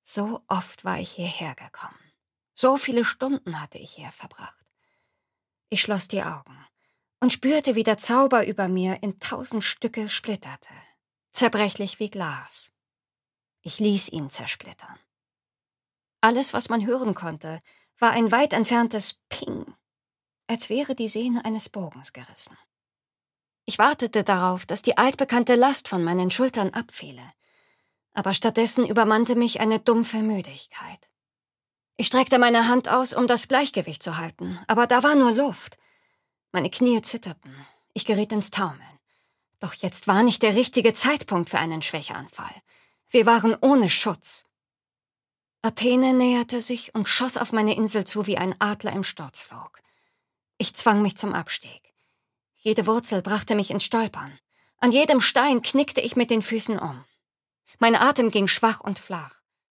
So oft war ich hierher gekommen. So viele Stunden hatte ich hier verbracht. Ich schloss die Augen und spürte, wie der Zauber über mir in 1000 Stücke splitterte, zerbrechlich wie Glas. Ich ließ ihn zersplittern. Alles, was man hören konnte, war ein weit entferntes Ping, als wäre die Sehne eines Bogens gerissen. Ich wartete darauf, dass die altbekannte Last von meinen Schultern abfiele, aber stattdessen übermannte mich eine dumpfe Müdigkeit. Ich streckte meine Hand aus, um das Gleichgewicht zu halten, aber da war nur Luft. Meine Knie zitterten. Ich geriet ins Taumeln. Doch jetzt war nicht der richtige Zeitpunkt für einen Schwächeanfall. Wir waren ohne Schutz. Athene näherte sich und schoss auf meine Insel zu wie ein Adler im Sturzflug. Ich zwang mich zum Abstieg. Jede Wurzel brachte mich ins Stolpern. An jedem Stein knickte ich mit den Füßen um. Mein Atem ging schwach und flach.